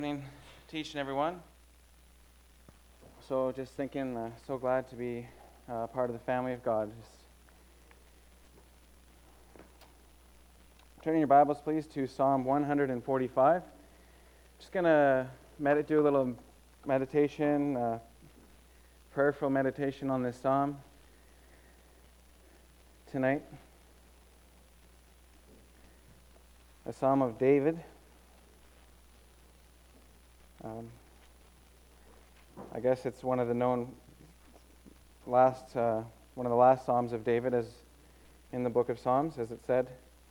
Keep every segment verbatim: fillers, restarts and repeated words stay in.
Evening to each and everyone. So just thinking, uh, so glad to be uh, part of the family of God. Just turning your Bibles, please, to Psalm one forty-five. Just going to med- do a little meditation, uh, prayerful meditation on this psalm tonight. A psalm of David. Um, I guess it's one of the known last, uh, one of the last Psalms of David, as in the book of Psalms, as it said,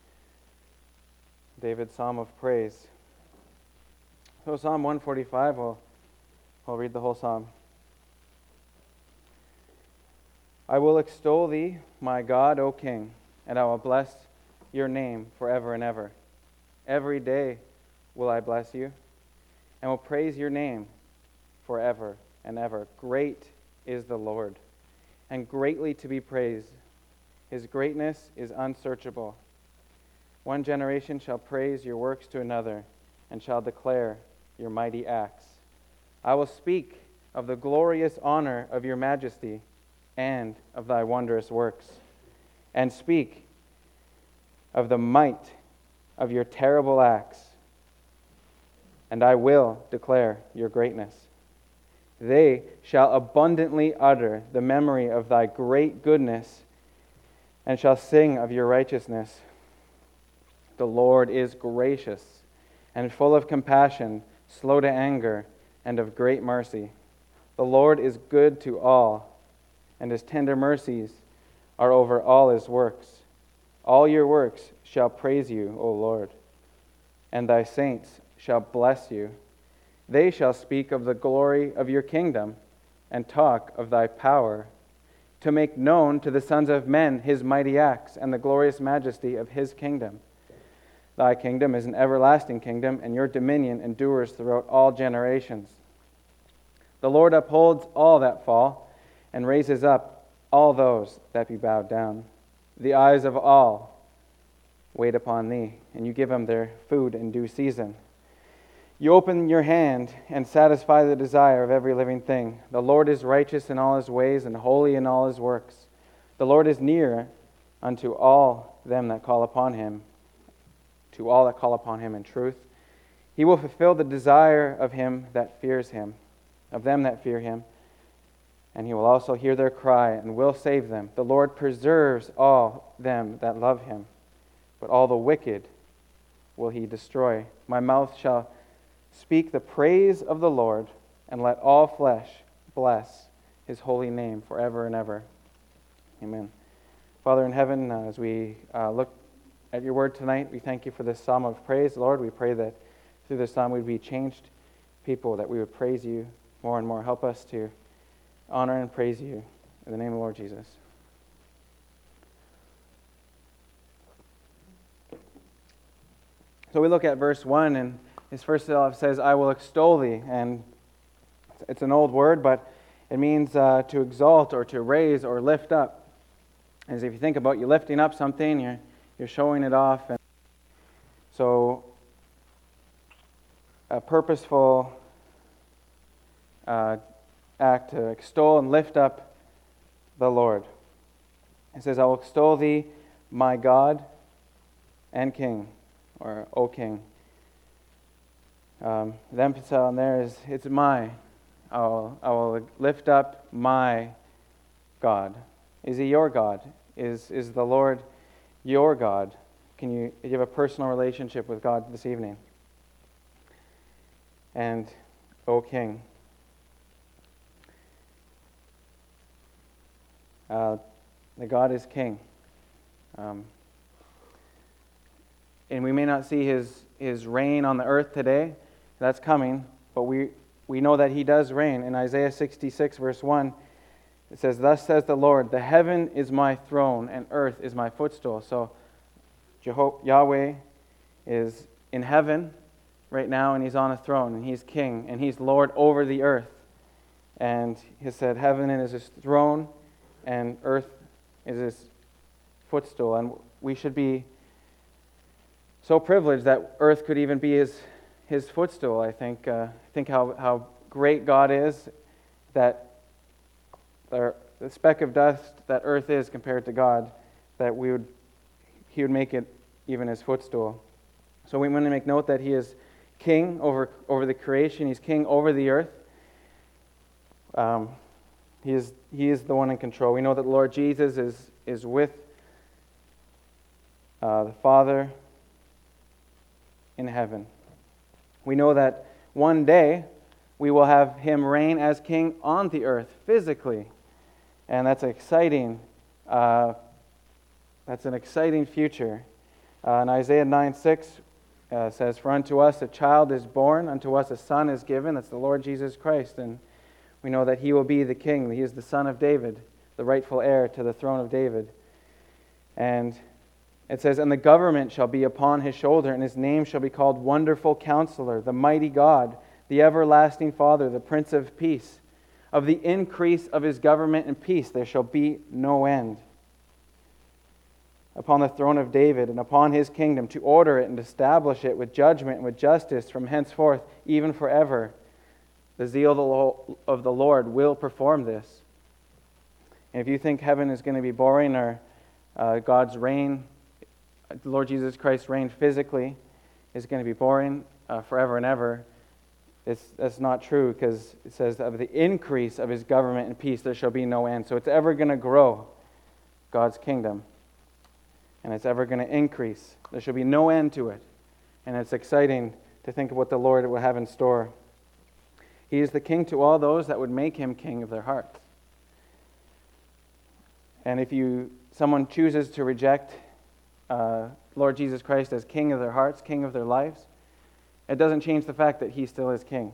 David's Psalm of Praise. So Psalm one forty-five, we'll, we'll read the whole psalm. I will extol thee, my God, O King, and I will bless your name forever and ever. Every day will I bless you, and will praise your name forever and ever. Great is the Lord, and greatly to be praised. His greatness is unsearchable. One generation shall praise your works to another, and shall declare your mighty acts. I will speak of the glorious honor of your majesty, and of thy wondrous works, and speak of the might of your terrible acts. And I will declare your greatness. They shall abundantly utter the memory of thy great goodness, and shall sing of your righteousness. The Lord is gracious and full of compassion, slow to anger, and of great mercy. The Lord is good to all, and his tender mercies are over all his works. All your works shall praise you, O Lord, and thy saints shall bless you. They shall speak of the glory of your kingdom, and talk of thy power, to make known to the sons of men his mighty acts, and the glorious majesty of his kingdom. Thy kingdom is an everlasting kingdom, and your dominion endures throughout all generations. The Lord upholds all that fall, and raises up all those that be bowed down. The eyes of all wait upon thee, and you give them their food in due season. You open your hand and satisfy the desire of every living thing. The Lord is righteous in all his ways and holy in all his works. The Lord is near unto all them that call upon him, to all that call upon him in truth. He will fulfill the desire of him that fears him, of them that fear him, and he will also hear their cry and will save them. The Lord preserves all them that love him, but all the wicked will he destroy. My mouth shall speak the praise of the Lord, and let all flesh bless his holy name forever and ever. Amen. Father in heaven, uh, as we uh, look at your word tonight, we thank you for this psalm of praise. Lord, we pray that through this psalm we'd be changed people, that we would praise you more and more. Help us to honor and praise you in the name of the Lord Jesus. So we look at verse one, and his first self says, I will extol thee. And it's an old word, but it means uh, to exalt or to raise or lift up. As if you think about you lifting up something, you're, you're showing it off. And so a purposeful uh, act to extol and lift up the Lord. It says, I will extol thee, my God and King, or O King. Um, the emphasis on there is, it's my. I will, I will lift up my God. Is he your God? Is is the Lord your God? Can you, you have a personal relationship with God this evening? And O King. Uh, the God is King. Um, and we may not see his, his reign on the earth today. That's coming, but we, we know that he does reign. In Isaiah sixty-six, verse one, it says, Thus says the Lord, the heaven is my throne, and earth is my footstool. So Jeho- Yahweh is in heaven right now, and he's on a throne, and he's king, and he's Lord over the earth. And he said, heaven is his throne, and earth is his footstool. And we should be so privileged that earth could even be his his footstool, I think. Uh, think how, how great God is, that the, the speck of dust that earth is compared to God, that we would he would make it even his footstool. So we want to make note that he is king over, over the creation. He's king over the earth. Um, he is he is the one in control. We know that the Lord Jesus is, is with uh, the Father in heaven. We know that one day we will have him reign as king on the earth physically. And that's exciting. Uh, that's an exciting future. Uh, in Isaiah nine six uh, says, "For unto us a child is born, unto us a son is given." That's the Lord Jesus Christ. And we know that he will be the king. He is the son of David, the rightful heir to the throne of David. And it says, "And the government shall be upon his shoulder, and his name shall be called Wonderful Counselor, the Mighty God, the Everlasting Father, the Prince of Peace. Of the increase of his government and peace there shall be no end. Upon the throne of David and upon his kingdom, to order it and establish it with judgment and with justice from henceforth, even forever. The zeal of the Lord will perform this." And if you think heaven is going to be boring, or uh, God's reign, the Lord Jesus Christ's reign physically is going to be boring uh, forever and ever, it's, that's not true, because it says of the increase of his government and peace there shall be no end. So it's ever going to grow, God's kingdom. And it's ever going to increase. There shall be no end to it. And it's exciting to think of what the Lord will have in store. He is the king to all those that would make him king of their hearts. And if you someone chooses to reject uh, Lord Jesus Christ as king of their hearts, king of their lives, it doesn't change the fact that he still is king.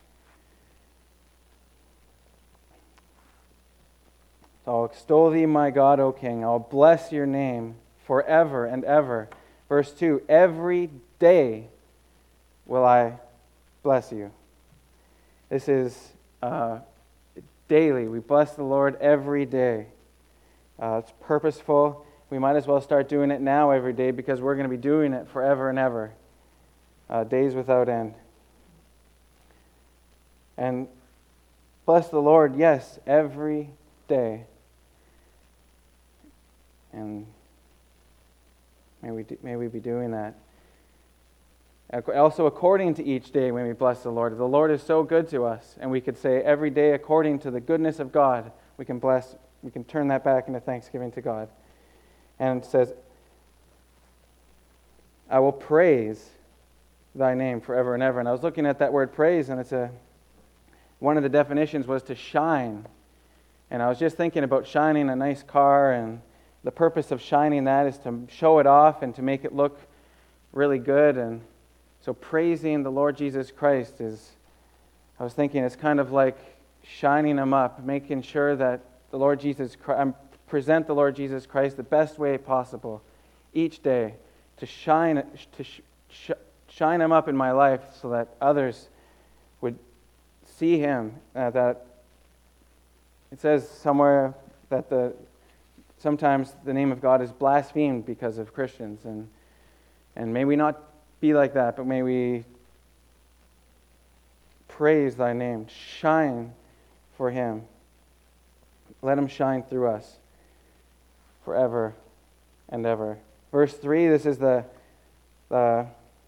"I'll extol thee, my God, O King. I'll bless your name forever and ever." Verse two, "Every day will I bless you." This is uh, daily. We bless the Lord every day. Uh, it's purposeful. We might as well start doing it now every day, because we're going to be doing it forever and ever. Uh, days without end. And bless the Lord, yes, every day. And may we, do, may we be doing that. Also, according to each day when we bless the Lord. The Lord is so good to us, and we could say every day according to the goodness of God, we can bless, we can turn that back into thanksgiving to God. And it says, "I will praise thy name forever and ever." And I was looking at that word praise, and it's a one of the definitions was to shine. And I was just thinking about shining a nice car, and the purpose of shining that is to show it off and to make it look really good. And so praising the Lord Jesus Christ is, I was thinking, it's kind of like shining him up, making sure that the Lord Jesus Christ, present the Lord Jesus Christ the best way possible each day, to shine to sh- sh- shine him up in my life so that others would see him. Uh, that it says somewhere that the sometimes the name of God is blasphemed because of Christians, and and may we not be like that, but may we praise thy name, shine for him. Let him shine through us forever and ever. Verse three, this is the the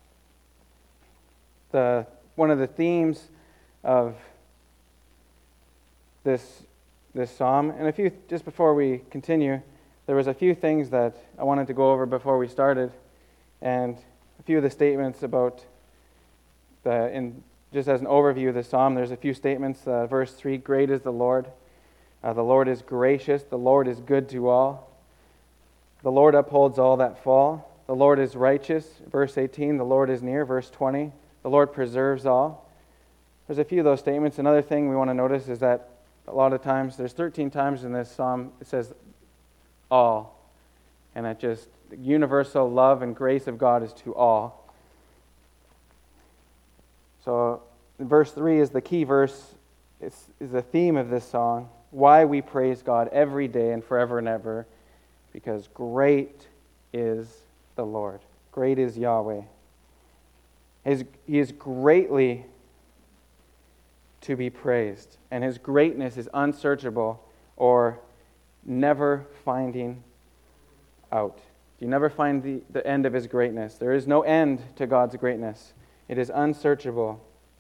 the one of the themes of this this psalm. And a few, just before we continue, there was a few things that I wanted to go over before we started, and a few of the statements about the in just as an overview of the psalm. There's a few statements. Uh, verse three: "Great is the Lord. Uh, the Lord is gracious. The Lord is good to all. The Lord upholds all that fall. The Lord is righteous." Verse eighteen: "The Lord is near." Verse twenty: "The Lord preserves all." There's a few of those statements. Another thing we want to notice is that a lot of times, there's thirteen times in this psalm, it says all. And that just, the universal love and grace of God is to all. So, verse three is the key verse. It's is the theme of this song. Why we praise God every day and forever and ever. Because great is the Lord. Great is Yahweh. His, he is greatly to be praised, and his greatness is unsearchable or never finding out. You never find the, the end of his greatness. There is no end to God's greatness. It is unsearchable.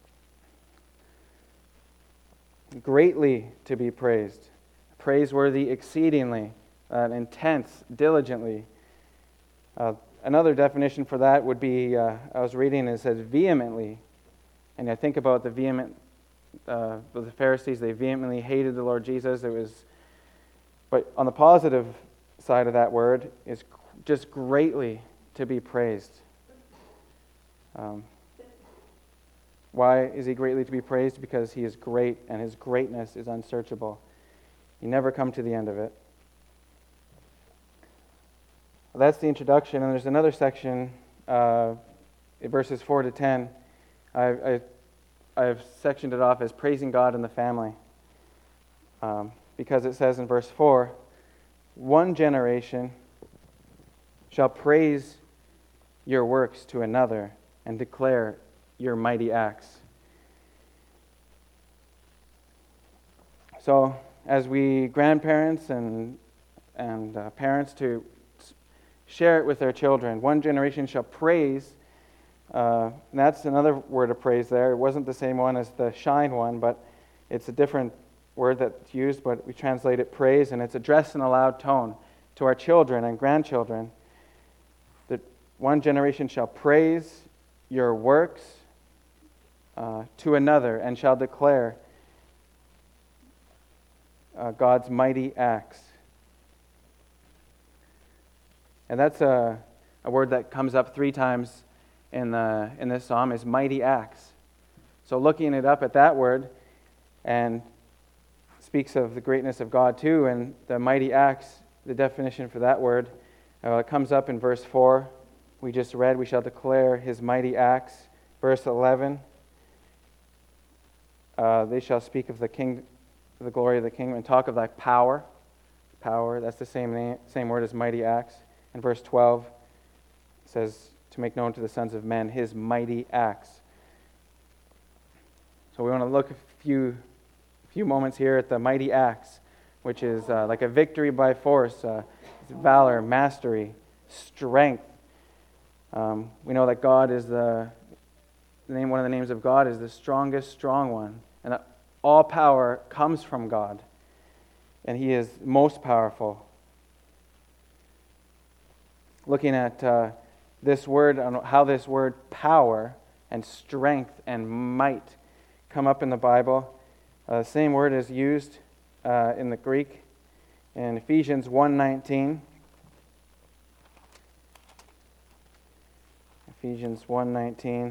Greatly to be praised. Praiseworthy exceedingly, uh, intense, diligently. Uh, another definition for that would be, uh, I was reading, it says vehemently. And I think about the vehement, uh, the Pharisees, they vehemently hated the Lord Jesus. It was, but on the positive side of that word is just greatly to be praised. Um, why is he greatly to be praised? Because he is great, and his greatness is unsearchable. You never come to the end of it. Well, that's the introduction, and there's another section, uh, in verses four to ten. I, I, I've sectioned it off as praising God in the family, um, because it says in verse four, one generation shall praise your works to another and declare your mighty acts. So, as we grandparents and and uh, parents to share it with their children, one generation shall praise. Uh, and that's another word of praise there. It wasn't the same one as the shine one, but it's a different word that's used, but we translate it praise, and it's addressed in a loud tone to our children and grandchildren. That one generation shall praise your works uh, to another and shall declare uh, God's mighty acts. And that's a, a word that comes up three times in the in this psalm, is mighty acts. So looking it up at that word, and speaks of the greatness of God too, and the mighty acts, the definition for that word, uh, it comes up in verse four. We just read, we shall declare his mighty acts. Verse eleven, uh, they shall speak of the king, the glory of the kingdom, and talk of thy power. Power, that's the same name, same word as mighty acts. And verse twelve says, to make known to the sons of men his mighty acts. So we want to look a few, few moments here at the mighty acts, which is uh, like a victory by force, uh, valor, mastery, strength. Um, we know that God is the, the name. One of the names of God is the strongest, strong one, and that all power comes from God, and He is most powerful. Looking at uh, this word, on how this word power and strength and might come up in the Bible. Uh, the same word is used uh, in the Greek in Ephesians one nineteen. Ephesians one nineteen.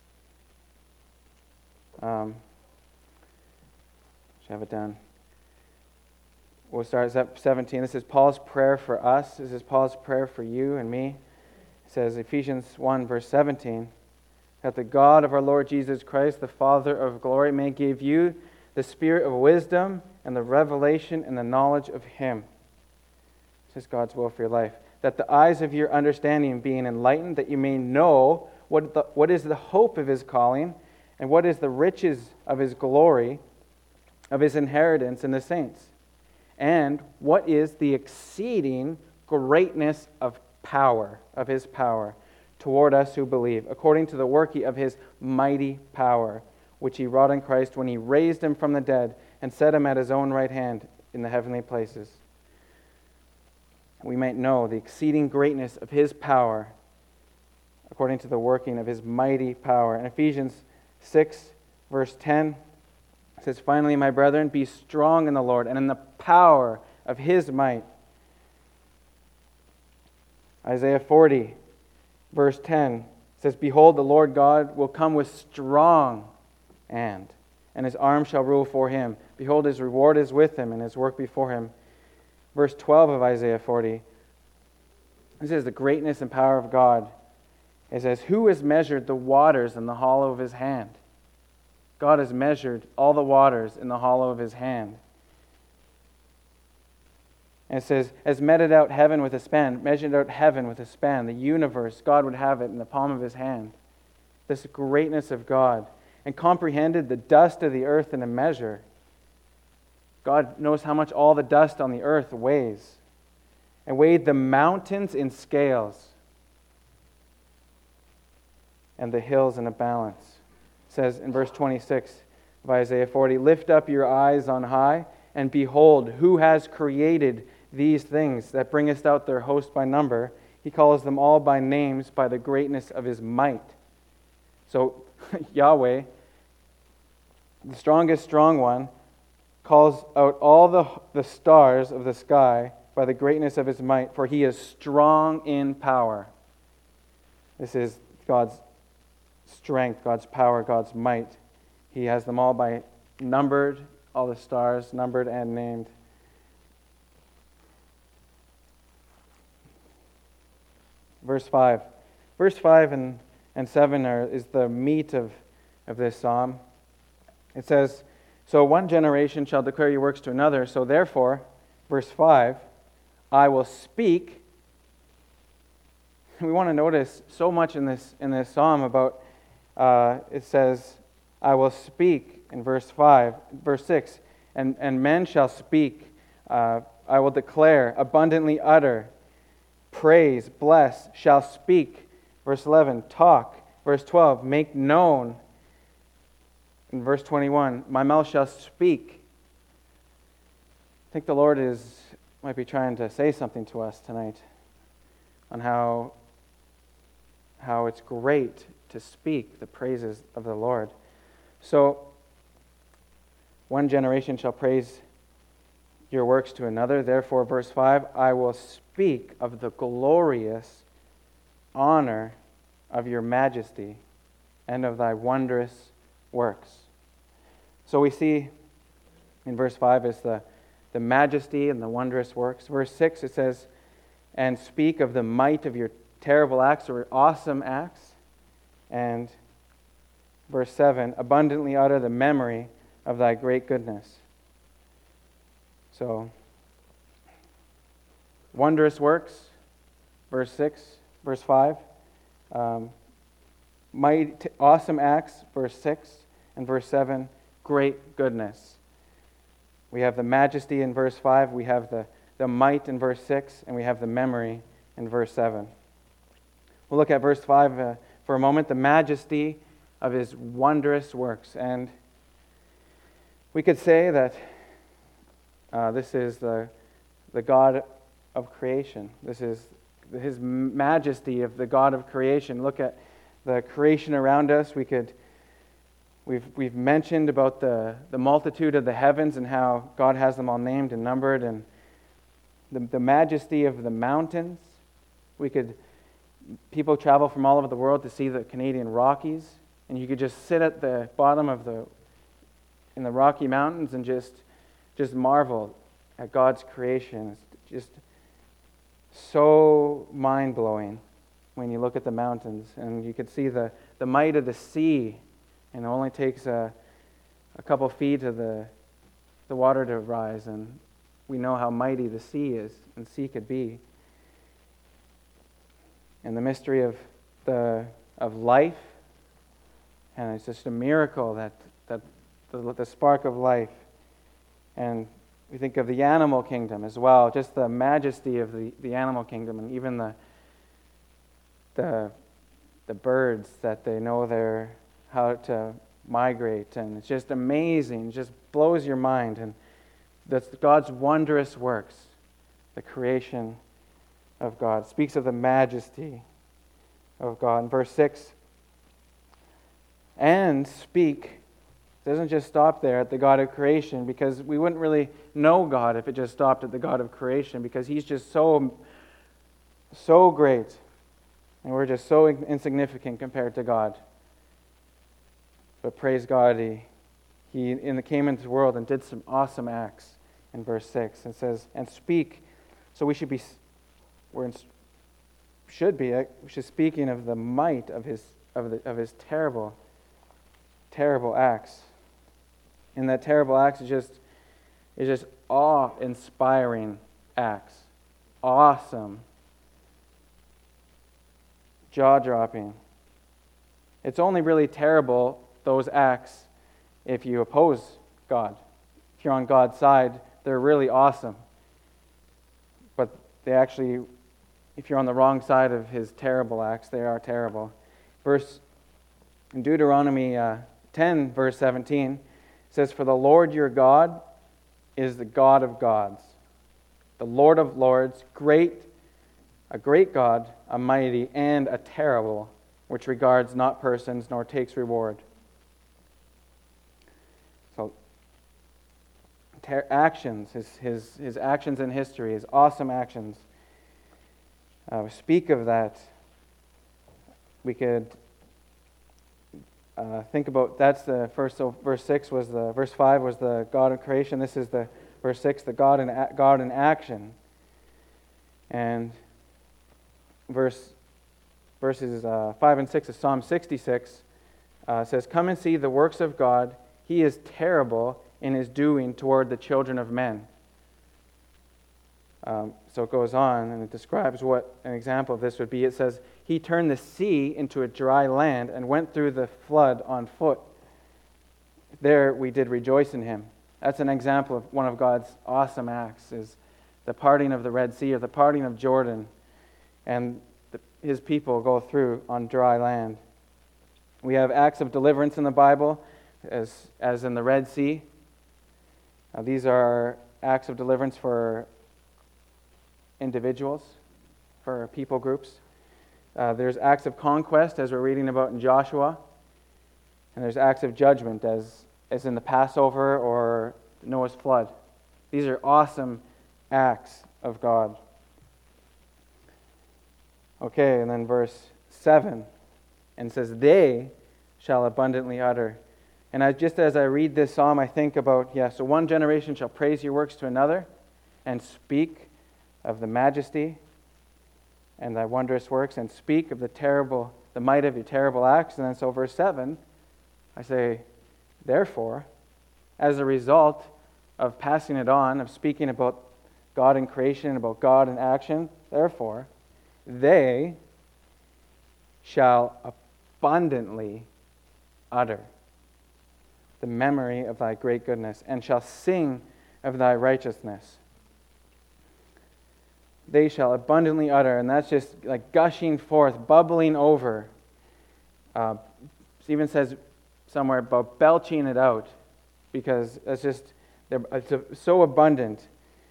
Um, should have it down. We'll start at seventeen. This is Paul's prayer for us. This is Paul's prayer for you and me. It says, Ephesians one, verse seventeen, that the God of our Lord Jesus Christ, the Father of glory, may give you the spirit of wisdom and the revelation and the knowledge of Him. This is God's will for your life. That the eyes of your understanding being enlightened, that you may know what, the, what is the hope of His calling, and what is the riches of His glory, of His inheritance in the saints, and what is the exceeding greatness of power, of His power, toward us who believe, according to the working of His mighty power, which He wrought in Christ when He raised Him from the dead and set Him at His own right hand in the heavenly places. We might know the exceeding greatness of His power, according to the working of His mighty power. In Ephesians six, verse ten, it says, finally, my brethren, be strong in the Lord and in the power of His might. Isaiah forty, verse ten says, behold, the Lord God will come with strong hand, and His arm shall rule for Him. Behold, His reward is with Him, and His work before Him. Verse twelve of Isaiah forty, this is the greatness and power of God. It says, who has measured the waters in the hollow of His hand? God has measured all the waters in the hollow of His hand. And it says, has measured out heaven with a span, measured out heaven with a span, the universe, God would have it in the palm of His hand. this greatness of God, and comprehended the dust of the earth in a measure. God knows how much all the dust on the earth weighs, and weighed the mountains in scales and the hills in a balance. It says in verse twenty-six of Isaiah forty, "Lift up your eyes on high, and behold, who has created these things that bringest out their host by number? He calls them all by names, by the greatness of his might." So Yahweh, the strongest strong one, calls out all the, the stars of the sky by the greatness of his might, for he is strong in power. This is God's strength, God's power, God's might. He has them all by numbered, all the stars, numbered and named. Verse five. Verse five and, and seven are, is the meat of, of this psalm. It says, "So one generation shall declare your works to another, so therefore," verse five, "I will speak." We want to notice so much in this in this psalm about, uh, it says, "I will speak," in verse five. Verse six, and, and men shall speak. Uh, I will declare, abundantly utter, praise, bless, shall speak. Verse eleven, talk. Verse twelve, make known. In verse twenty-one, my mouth shall speak. I think the Lord is might be trying to say something to us tonight on how, how it's great to speak the praises of the Lord. So, one generation shall praise your works to another. Therefore, verse five, I will speak of the glorious honor of your majesty and of thy wondrous works. So we see in verse five is the, the majesty and the wondrous works. Verse six, it says, and speak of the might of your terrible acts or awesome acts. And verse seven, abundantly utter the memory of thy great goodness. So, wondrous works, verse six, verse five. Um, mighty, awesome acts, verse six, and verse seven, great goodness. We have the majesty in verse five, we have the, the might in verse six, and we have the memory in verse seven. We'll look at verse five uh, for a moment, the majesty of his wondrous works. And we could say that uh, this is the, the God of creation. This is his majesty of the God of creation. Look at the creation around us. We could We've we've mentioned about the, the multitude of the heavens and how God has them all named and numbered, and the, the majesty of the mountains. We could people travel from all over the world to see the Canadian Rockies, and you could just sit at the bottom of the in the Rocky Mountains and just just marvel at God's creation. It's just so mind-blowing when you look at the mountains, and you could see the, the might of the sea. And it only takes a, a couple feet of the, the water to rise, and we know how mighty the sea is, and sea could be. And the mystery of the of life, and it's just a miracle that, that the, the spark of life. And we think of the animal kingdom as well, just the majesty of the, the animal kingdom, and even the the the birds that they know they're how to migrate, and it's just amazing, it just blows your mind. And that's God's wondrous works, the creation of God. It speaks of the majesty of God. In verse six, and speak, it doesn't just stop there at the God of creation, because we wouldn't really know God if it just stopped at the God of creation, because He's just so, so great, and we're just so insignificant compared to God. But praise God, he, he in the, came into the world and did some awesome acts in verse six. It says, and speak. So we should be, we're in, should be, we should speaking of the might of his of the of his terrible, terrible acts. And that terrible acts is just is just awe-inspiring acts. Awesome. Jaw-dropping. It's only really terrible, those acts, if you oppose God. If you're on God's side, they're really awesome. But they actually, if you're on the wrong side of his terrible acts, they are terrible. Verse in Deuteronomy uh, ten, verse seventeen, says, "For the Lord your God is the God of gods, the Lord of lords, great, a great God, a mighty, and a terrible, which regards not persons, nor takes reward." So, ter- actions, his, his, his actions in history, his awesome actions. Uh, speak of that. We could uh, think about, that's the first, so verse six was the, verse five was the God of creation. This is the, verse six, the God in, God in action. And verse verses uh, five and six of Psalm sixty-six uh, says, "Come and see the works of God. He is terrible in his doing toward the children of men." Um, so it goes on and it describes what an example of this would be. It says, "He turned the sea into a dry land and went through the flood on foot. There we did rejoice in him." That's an example of one of God's awesome acts, is the parting of the Red Sea or the parting of Jordan, and the, his people go through on dry land. We have acts of deliverance in the Bible, as, as in the Red Sea. Uh, these are acts of deliverance for individuals, for people groups. Uh, there's acts of conquest, as we're reading about in Joshua. And there's acts of judgment, as, as in the Passover or Noah's flood. These are awesome acts of God. Okay, and then verse seven, and says, "They shall abundantly utter." And I, just as I read this psalm, I think about, yeah, so one generation shall praise your works to another and speak of the majesty and thy wondrous works, and speak of the terrible, the might of your terrible acts. And then so verse seven, I say, therefore, as a result of passing it on, of speaking about God in creation, about God in action, therefore, they shall abundantly utter the memory of thy great goodness, and shall sing of thy righteousness. They shall abundantly utter, and that's just like gushing forth, bubbling over. Uh, it even says somewhere about belching it out, because it's just it's so abundant.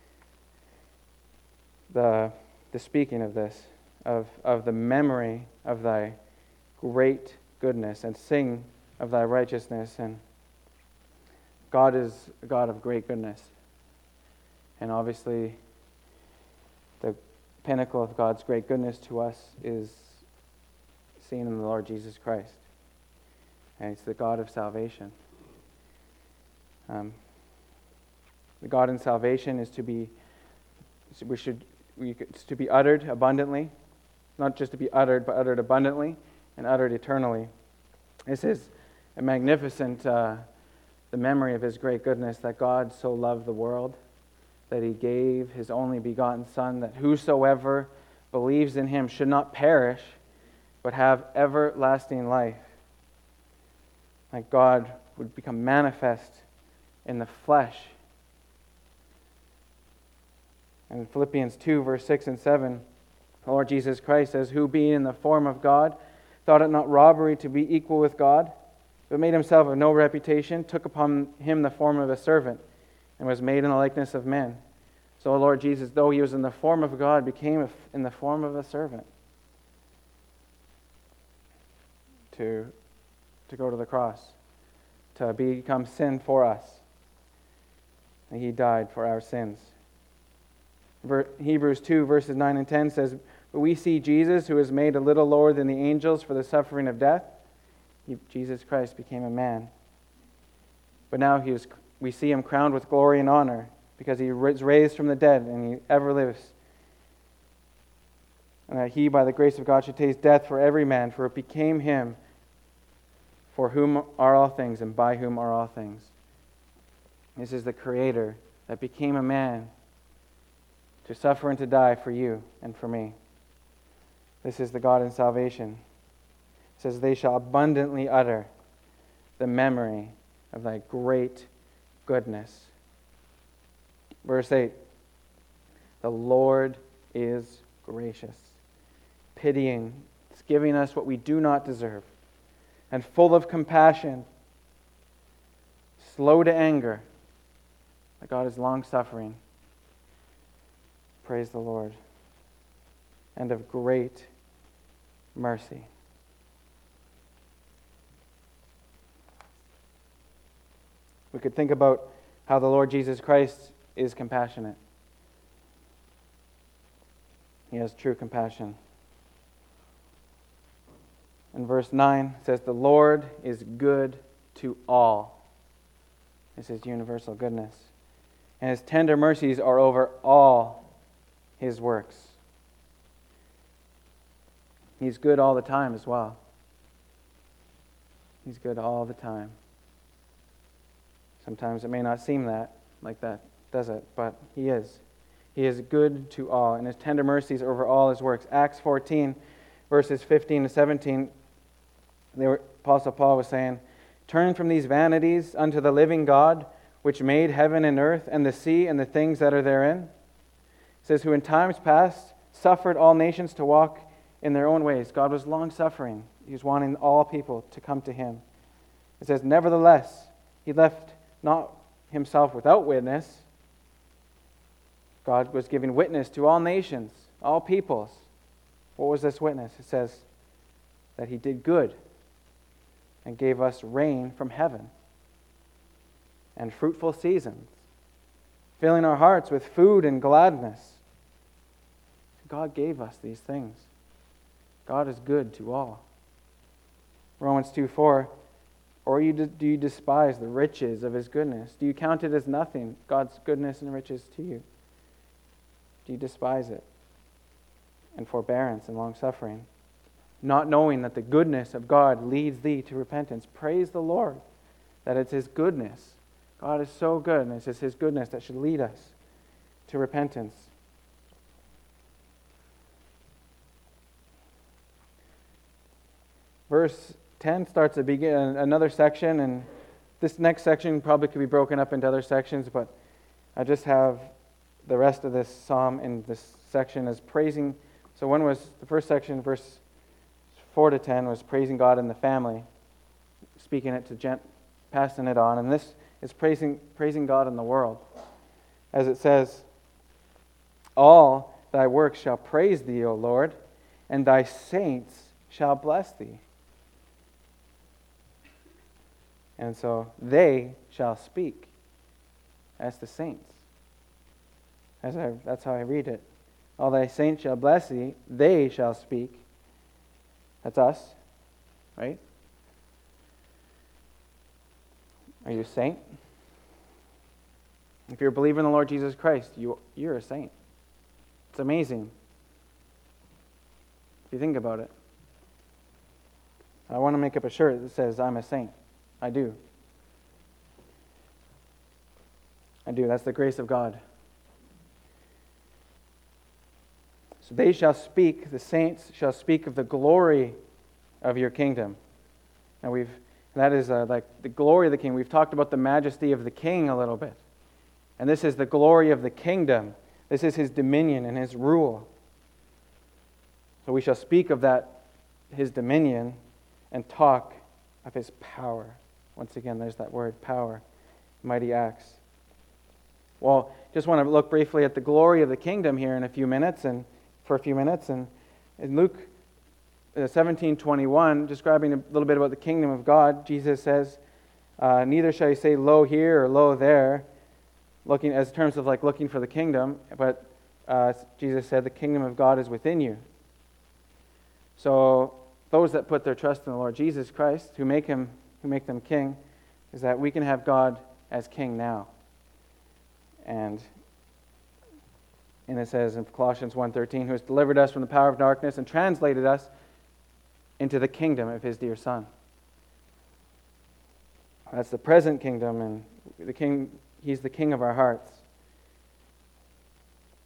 The the speaking of this, of of the memory of thy great goodness, and sing of thy righteousness. And God is a God of great goodness, and obviously the pinnacle of God's great goodness to us is seen in the Lord Jesus Christ. And it's the God of salvation. Um, the God in salvation is to be, we should, we, it's to be uttered abundantly, not just to be uttered, but uttered abundantly and uttered eternally. This is a magnificent, uh, the memory of his great goodness, that God so loved the world that he gave his only begotten Son, that whosoever believes in him should not perish, but have everlasting life. Like God would become manifest in the flesh. And in Philippians two, verse six and seven, the Lord Jesus Christ says, "Who being in the form of God, thought it not robbery to be equal with God, but made himself of no reputation, took upon him the form of a servant, and was made in the likeness of men. So the Lord Jesus, though he was in the form of God, became in the form of a servant." To, to go to the cross, to become sin for us. And he died for our sins. Hebrews two, verses nine and ten says, "But we see Jesus, who is made a little lower than the angels for the suffering of death." He, Jesus Christ became a man. But now he is, we see him crowned with glory and honor, because he was raised from the dead and he ever lives. And that he, by the grace of God, should taste death for every man, for it became him for whom are all things and by whom are all things. This is the Creator that became a man to suffer and to die for you and for me. This is the God in salvation. It says, they shall abundantly utter the memory of thy great goodness. Verse eight, the Lord is gracious, pitying, giving us what we do not deserve, and full of compassion, slow to anger. That God is long-suffering. Praise the Lord. And of great mercy. We could think about how the Lord Jesus Christ is compassionate. He has true compassion. In verse nine, it says, the Lord is good to all. This is universal goodness. And His tender mercies are over all His works. He's good all the time as well. He's good all the time. Sometimes it may not seem that like that, does it? But He is. He is good to all, and His tender mercies over all His works. Acts fourteen, verses fifteen to seventeen, the Apostle Paul was saying, turn from these vanities unto the living God, which made heaven and earth and the sea and the things that are therein. It says, who in times past suffered all nations to walk in their own ways. God was long-suffering. He was wanting all people to come to Him. It says, nevertheless, He left not Himself without witness. God was giving witness to all nations, all peoples. What was this witness? It says that He did good and gave us rain from heaven and fruitful seasons, filling our hearts with food and gladness. God gave us these things. God is good to all. Romans two four, or you do you despise the riches of His goodness? Do you count it as nothing, God's goodness and riches to you? Do you despise it? And forbearance and long-suffering, not knowing that the goodness of God leads thee to repentance. Praise the Lord that it's His goodness. God is so good, and it's His goodness that should lead us to repentance. Verse ten starts to begin another section, and this next section probably could be broken up into other sections, but I just have the rest of this psalm in this section as praising. So one was, the first section, verse four to ten, was praising God in the family, speaking it to gent, passing it on, and this is praising praising God in the world. As it says, all thy works shall praise thee, O Lord, and thy saints shall bless thee. And so they shall speak. That's the saints. As I, that's how I read it. All thy saints shall bless thee, they shall speak. That's us, right? Are you a saint? If you're a believer in the Lord Jesus Christ, you, you're a saint. It's amazing. If you think about it. I want to make up a shirt that says, I'm a saint. I do. I do. That's the grace of God. So they shall speak, the saints shall speak of the glory of your kingdom. And we've, that is uh, like the glory of the king. We've talked about the majesty of the king a little bit. And this is the glory of the kingdom. This is His dominion and His rule. So we shall speak of that, His dominion, and talk of His power. Once again, there's that word, power, mighty acts. Well, just want to look briefly at the glory of the kingdom here in a few minutes, and for a few minutes. And in Luke seventeen twenty-one, describing a little bit about the kingdom of God, Jesus says, uh, neither shall you say, lo here or lo there, looking as terms of like looking for the kingdom, but uh, Jesus said, the kingdom of God is within you. So those that put their trust in the Lord Jesus Christ, who make Him, who make them king, is that we can have God as king now. And and it says in Colossians one thirteen, who has delivered us from the power of darkness and translated us into the kingdom of His dear Son. That's the present kingdom, and the king, He's the king of our hearts.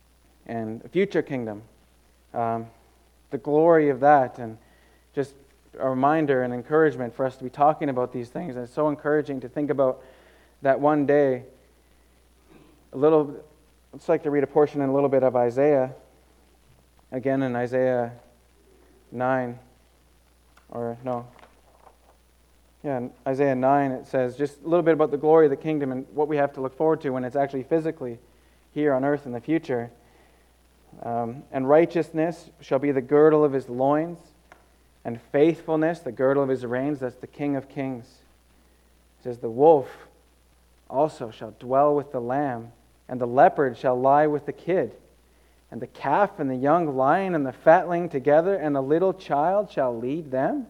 And a future kingdom, um, the glory of that, and just a reminder and encouragement for us to be talking about these things. And it's so encouraging to think about that one day. A little, I'd like to read a portion in a little bit of Isaiah. Again in Isaiah nine. Or no. Yeah, in Isaiah nine it says just a little bit about the glory of the kingdom and what we have to look forward to when it's actually physically here on earth in the future. Um, and righteousness shall be the girdle of his loins, and faithfulness the girdle of his reins. That's the King of Kings. It says the wolf also shall dwell with the lamb, and the leopard shall lie with the kid, and the calf and the young lion and the fatling together, and the little child shall lead them.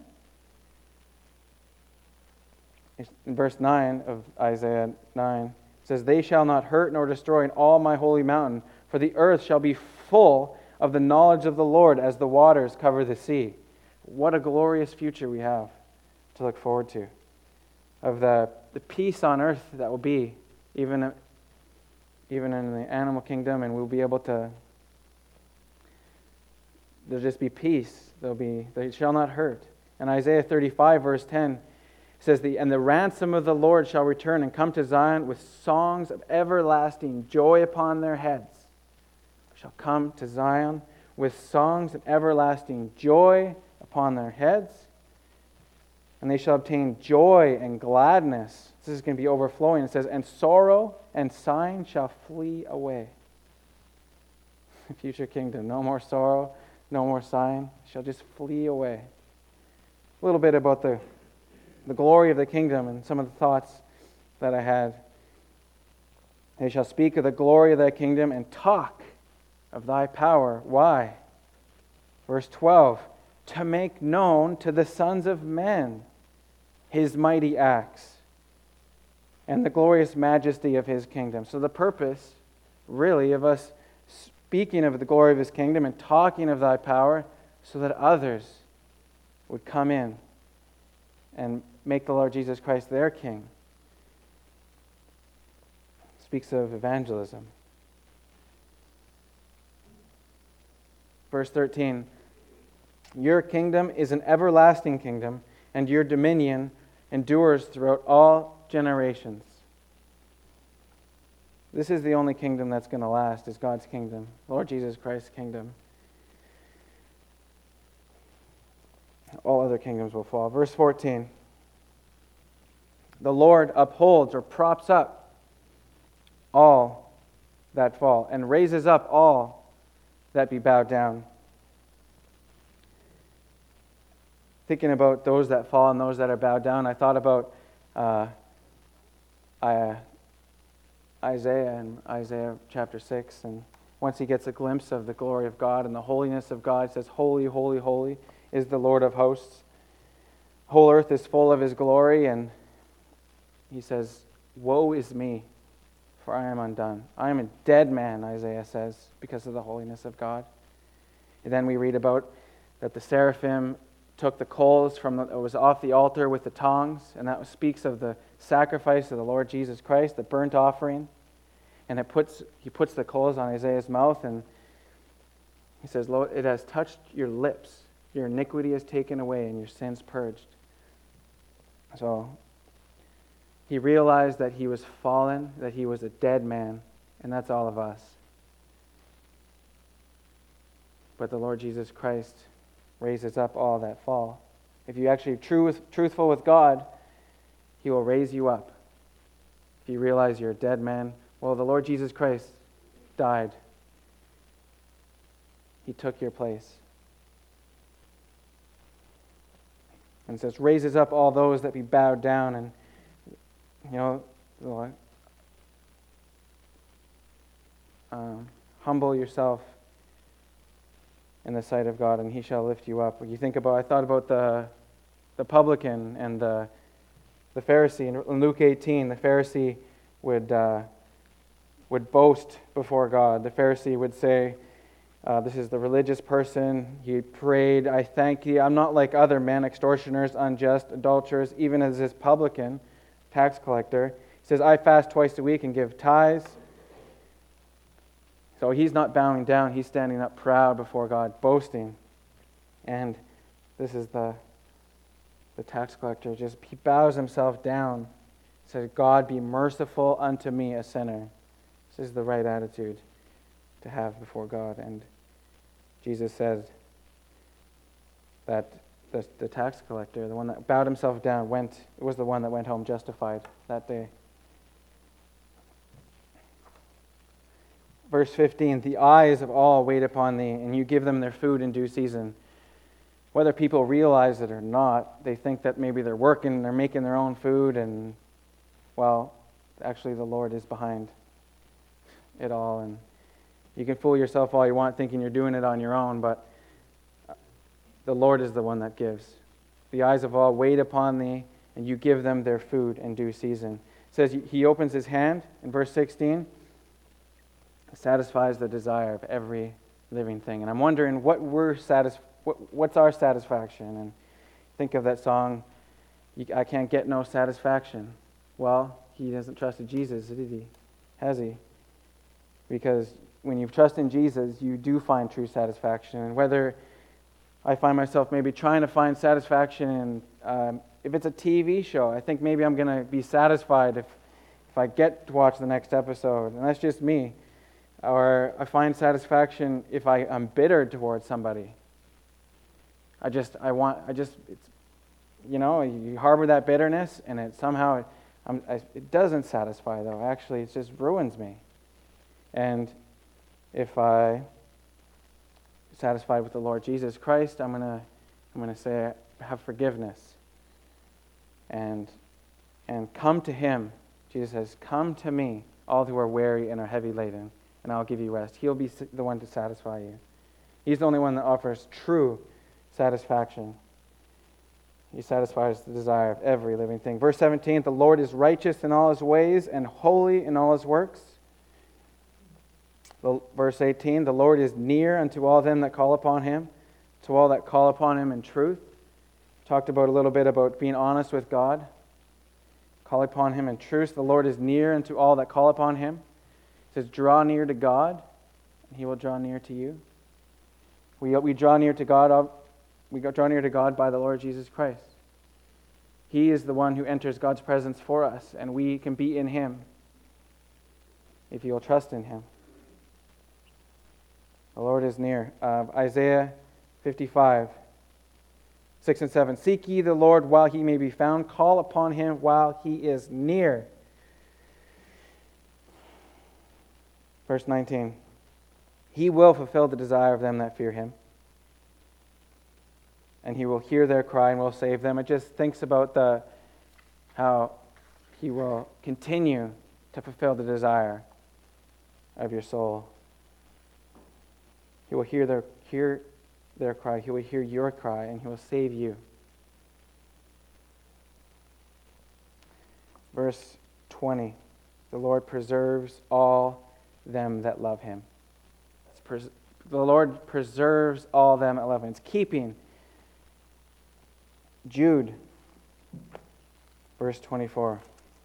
In verse nine of Isaiah nine, it says, they shall not hurt nor destroy in all my holy mountain, for the earth shall be full of the knowledge of the Lord as the waters cover the sea. What a glorious future we have to look forward to, of the, the peace on earth that will be, even, even in the animal kingdom, and we'll be able to, there'll just be peace. There'll be, they shall not hurt. And Isaiah thirty-five, verse ten, says, the, and the ransom of the Lord shall return and come to Zion with songs of everlasting joy upon their heads. Shall come to Zion with songs of everlasting joy upon their heads. And they shall obtain joy and gladness. This is going to be overflowing. It says, and sorrow and sighing shall flee away. Future kingdom, no more sorrow, no more sighing. Shall just flee away. A little bit about the the glory of the kingdom and some of the thoughts that I had. They shall speak of the glory of thy kingdom and talk of thy power. Why? Verse twelve, to make known to the sons of men his mighty acts and the glorious majesty of his kingdom. So the purpose, really, of us speaking of the glory of his kingdom and talking of thy power, so that others would come in and make the Lord Jesus Christ their King. Speaks of evangelism. Verse thirteen, your kingdom is an everlasting kingdom, and your dominion endures throughout all generations. This is the only kingdom that's going to last, is God's kingdom, Lord Jesus Christ's kingdom. All other kingdoms will fall. Verse fourteen, the Lord upholds or props up all that fall and raises up all that be bowed down. Thinking about those that fall and those that are bowed down, I thought about uh, I, Isaiah and Isaiah chapter six, and once he gets a glimpse of the glory of God and the holiness of God, it says, holy, holy, holy is the Lord of hosts. Whole earth is full of his glory, and he says, woe is me, for I am undone. I am a dead man, Isaiah says, because of the holiness of God. And then we read about that the seraphim took the coals from the, it was off the altar with the tongs, and that speaks of the sacrifice of the Lord Jesus Christ, the burnt offering. And it puts he puts the coals on Isaiah's mouth, and he says, Lord, it has touched your lips. Your iniquity is taken away, and your sins purged. So he realized that he was fallen, that he was a dead man, and that's all of us. But the Lord Jesus Christ raises up all that fall. If you actually are true, truthful with God, he will raise you up. If you realize you're a dead man, well, the Lord Jesus Christ died. He took your place. And it says, raises up all those that be bowed down. And, you know, um, humble yourself in the sight of God, and he shall lift you up. You think about, I thought about the the publican and the the Pharisee. In Luke eighteen, the Pharisee would uh, would boast before God. The Pharisee would say, uh, this is the religious person. He prayed, I thank thee. I'm not like other men, extortioners, unjust, adulterers, even as this publican, tax collector. He says, I fast twice a week and give tithes. So he's not bowing down. He's standing up proud before God, boasting. And this is the the tax collector, just he bows himself down, says, God, be merciful unto me, a sinner. This is the right attitude to have before God. And Jesus says that the, the tax collector, the one that bowed himself down, went was the one that went home justified that day. Verse fifteen, the eyes of all wait upon thee, and you give them their food in due season. Whether people realize it or not, they think that maybe they're working, they're making their own food, and, well, actually the Lord is behind it all. And you can fool yourself all you want thinking you're doing it on your own, but the Lord is the one that gives. The eyes of all wait upon thee, and you give them their food in due season. It says he opens his hand in verse sixteen, satisfies the desire of every living thing. And I'm wondering what we're satis- what, what's our satisfaction? And think of that song, I can't get no satisfaction. Well, he hasn't trusted Jesus, did he? Has he? Because when you trust in Jesus, you do find true satisfaction. And whether I find myself maybe trying to find satisfaction in, um, if it's a T V show, I think maybe I'm going to be satisfied if, if I get to watch the next episode. And that's just me. Or I find satisfaction if I, I'm bitter towards somebody. I just, I want, I just, it's, you know, you harbor that bitterness, and it somehow, I'm, I, it doesn't satisfy, though. Actually, it just ruins me. And if I satisfied with the Lord Jesus Christ, I'm gonna, I'm gonna say, have forgiveness, and and come to Him. Jesus says, "Come to me, all who are weary and are heavy laden, and I'll give you rest." He'll be the one to satisfy you. He's the only one that offers true satisfaction. He satisfies the desire of every living thing. Verse seventeen, the Lord is righteous in all His ways and holy in all His works. The, verse eighteen, the Lord is near unto all them that call upon Him, to all that call upon Him in truth. Talked about a little bit about being honest with God. Call upon Him in truth. The Lord is near unto all that call upon Him. It says, draw near to God, and He will draw near to you. We, we draw near to God. We draw near to God by the Lord Jesus Christ. He is the one who enters God's presence for us, and we can be in Him if you will trust in Him. The Lord is near. Uh, Isaiah fifty-five, six and seven. Seek ye the Lord while He may be found. Call upon Him while He is near. Verse nineteen. He will fulfill the desire of them that fear Him, and He will hear their cry and will save them. It just thinks about the how He will continue to fulfill the desire of your soul. He will hear their hear their cry. He will hear your cry, and He will save you. Verse twenty. The Lord preserves all them that love Him. Pres- the Lord preserves all them that love Him. It's keeping. Jude, verse twenty-four.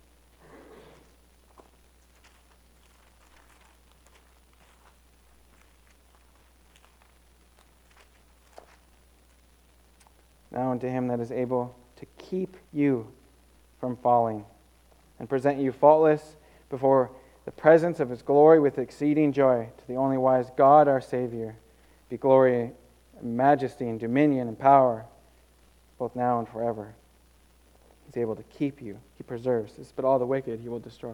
Now unto Him that is able to keep you from falling, and present you faultless before the presence of His glory with exceeding joy, to the only wise God our Savior, be glory, and majesty, and dominion, and power, both now and forever. He's able to keep you. He preserves this, but all the wicked He will destroy.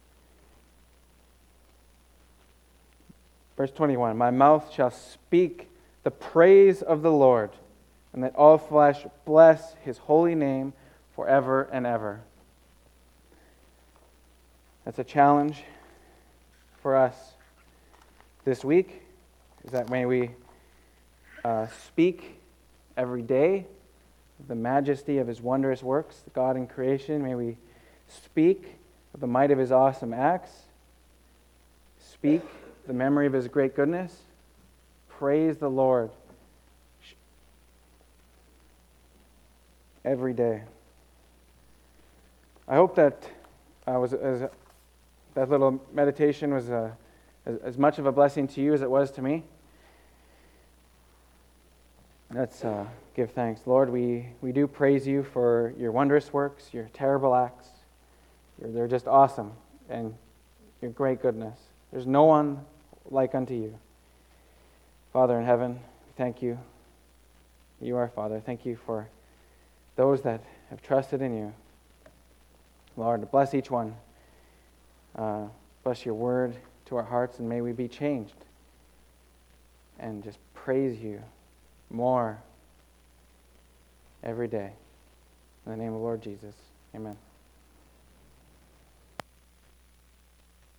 Verse twenty-one, my mouth shall speak the praise of the Lord, and that all flesh bless His holy name forever and ever. That's a challenge for us this week, is that may we uh, speak every day of the majesty of His wondrous works, the God in creation. May we speak of the might of His awesome acts, speak the memory of His great goodness, praise the Lord every day. I hope that uh, was as that little meditation was uh, as, as much of a blessing to you as it was to me. Let's uh, give thanks. Lord, we, we do praise you for your wondrous works, your terrible acts. You're, they're just awesome, and your great goodness. There's no one like unto you. Father in heaven, we thank you. You are Father. Thank you for those that have trusted in you. Lord, bless each one. Uh, bless your word to our hearts, and may we be changed and just praise you more every day. In the name of the Lord Jesus, amen.